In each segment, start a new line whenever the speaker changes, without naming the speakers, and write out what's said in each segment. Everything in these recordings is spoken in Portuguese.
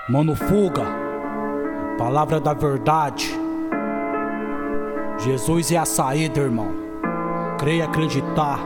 Mano, fuga, palavra da verdade. Jesus é a saída, irmão. Creia e acreditar.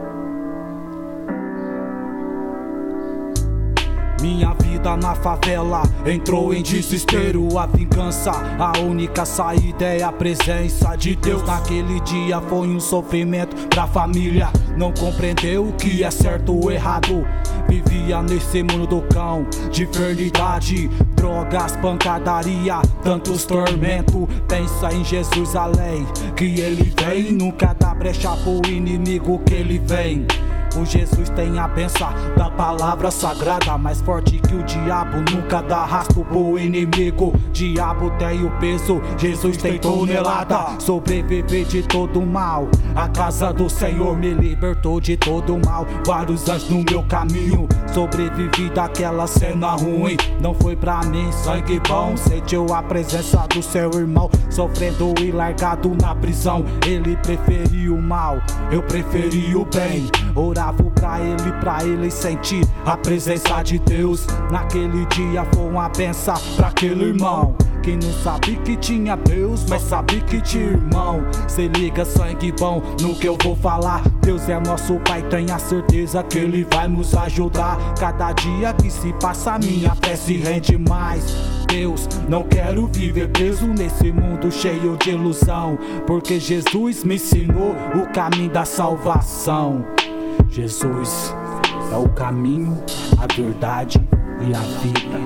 Minha vida na favela entrou em desespero. A vingança, a única saída é a presença de Deus. Naquele dia foi um sofrimento pra família. Não compreendeu o que é certo ou errado. Vivia nesse mundo do cão, de verdade, drogas, pancadaria, tantos tormentos. Pensa em Jesus, a lei que ele vem. Nunca dá brecha pro inimigo que ele vem. O Jesus tem a benção da palavra sagrada, mais forte que o diabo, nunca dá rastro pro inimigo. Diabo tem o peso, Jesus tem tonelada. Sobreviver de todo mal, a casa do Senhor me libertou de todo mal. Vários anos no meu caminho, sobrevivi daquela cena ruim. Não foi pra mim, sangue bom, sentiu a presença do seu irmão, sofrendo e largado na prisão. Ele preferiu o mal, eu preferi o bem. Orava pra ele sentir a presença de Deus. Naquele dia foi uma benção pra aquele irmão que não sabia que tinha Deus, mas sabia que tinha irmão. Se liga, sangue bom, no que eu vou falar. Deus é nosso Pai, tenha certeza que Ele vai nos ajudar. Cada dia que se passa minha fé se rende mais. Deus, não quero viver preso nesse mundo cheio de ilusão, porque Jesus me ensinou o caminho da salvação. Jesus é o caminho, a verdade e a vida.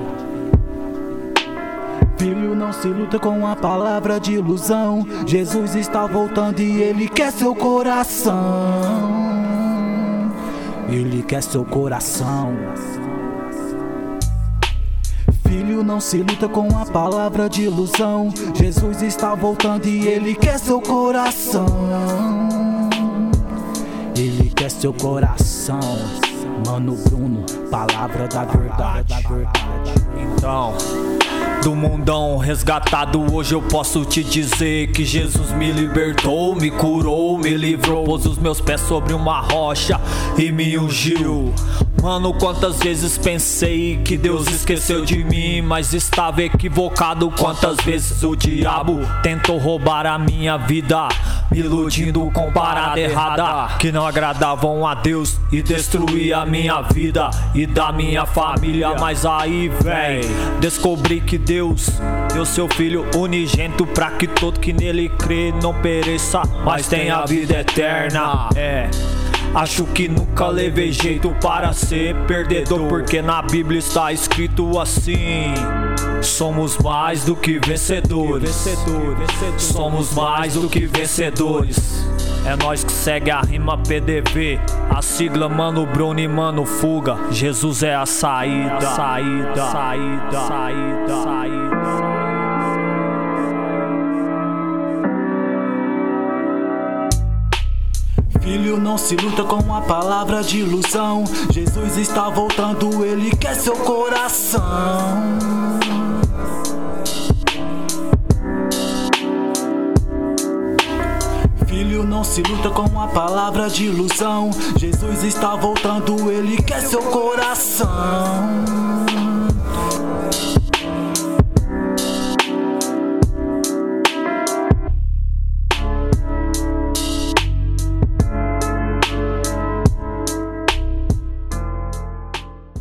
Filho, não se luta com a palavra de ilusão. Jesus está voltando e Ele quer seu coração. Ele quer seu coração. Filho, não se luta com a palavra de ilusão. Jesus está voltando e Ele quer seu coração. Ele quer seu coração. Mano Bruno, palavra da verdade.
Então, do mundão resgatado, hoje eu posso te dizer que Jesus me libertou, me curou, me livrou, pôs os meus pés sobre uma rocha e me ungiu. Mano, quantas vezes pensei que Deus esqueceu de mim, mas estava equivocado. Quantas vezes o diabo tentou roubar a minha vida, me iludindo com parada errada que não agradavam a Deus, e destruir a minha vida e da minha família. Mas aí, véi, descobri que Deus deu seu Filho unigênito pra que todo que nele crê não pereça, mas tenha a vida eterna. Acho que nunca levei jeito para ser perdedor, porque na Bíblia está escrito assim: somos mais do que vencedores. Somos mais do que vencedores. É nós que segue a rima PDV, a sigla Mano Bruno e Mano Fuga. Jesus é a saída.
Filho, não se luta com a palavra de ilusão. Jesus está voltando, Ele quer seu coração. Filho, não se luta com a palavra de ilusão. Jesus está voltando, Ele quer seu coração.